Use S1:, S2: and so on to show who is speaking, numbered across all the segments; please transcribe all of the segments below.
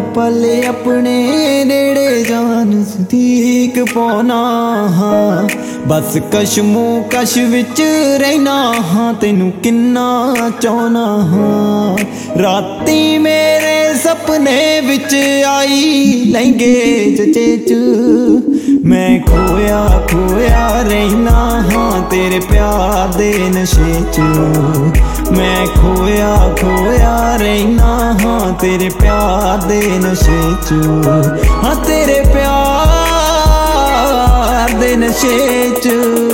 S1: पल अपने नेड़े जान सदीक पाना हाँ। बस कशमो कश विच रहना हाँ, तेनू किन्ना चाहना हाँ। राती मेरे सपने विच आई लहंगे चचेच, मैं खोया खोया रहना हाँ तेरे प्यार दे नशे च। मैं खोया खोया रहना हाँ तेरे प्यार दे नशे च, हाँ तेरे प्यार दे नशे च।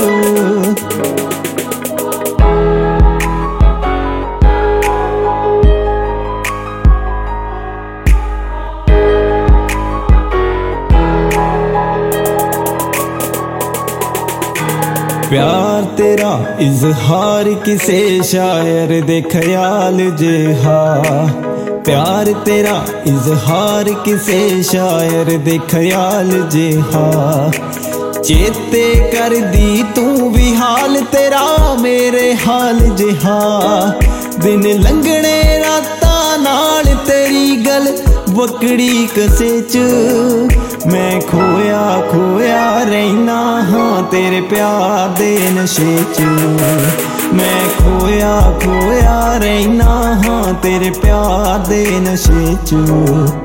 S1: प्यार तेरा इजहार किसे शायर दे ख्याल जिहा, प्यार तेरा इजहार किसे शायर दे ख्याल जिहा। चेते कर दी तू भी हाल तेरा मेरे हाल जिहा, दिन लंघने रातां नाल तेरी गल बकड़ी कसे च। मैं खोया खोया रहना हाँ तेरे प्यार दे नशे च। मैं खोया खोया रहना हाँ तेरे प्यार दे नशे च।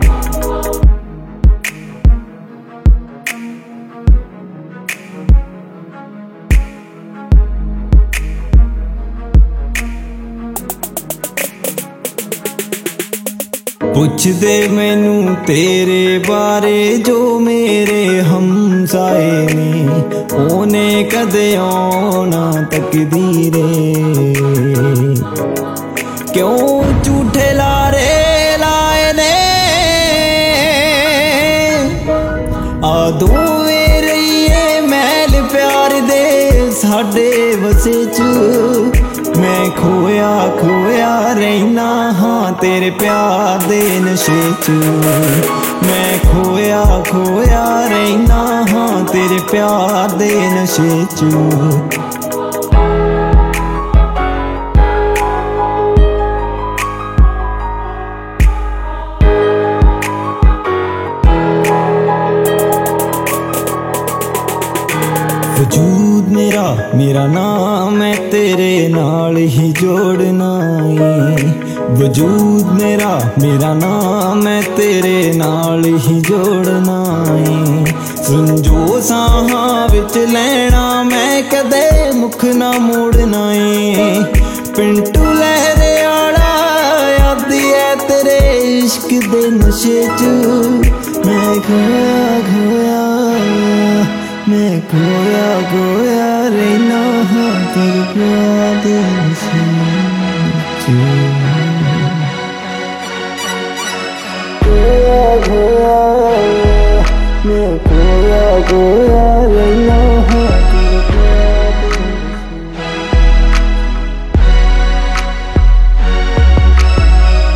S1: पुछ दे मैनू तेरे बारे जो मेरे हमसाए ने, ओने कदे आना तकदीरे। क्यों झूठे लारे लाए ने आदू मेरे ये मैल प्यार दे साडे वसे च। मैं खोया खोया रहना हाँ तेरे प्यार दे नशे च। मैं खोया खोया रहना हाँ तेरे प्यार दे नशे च। वजूद मेरा मेरा नाम है तेरे नाल ही जोड़ना है। वजूद मेरा मेरा नाम है तेरे नाल ही जोड़ना है। संजो साहां विच लैना मैं कदे मुख ना मोड़ना है। पिंटू लहरे आड़ा यादी है तेरे इश्क दे नशे च। मैं खोया खोया मैं खोया खोया रहना हाँ तेरे प्यार दे नशे च। खोया खोया मैं खोया खोया रहना हाँ।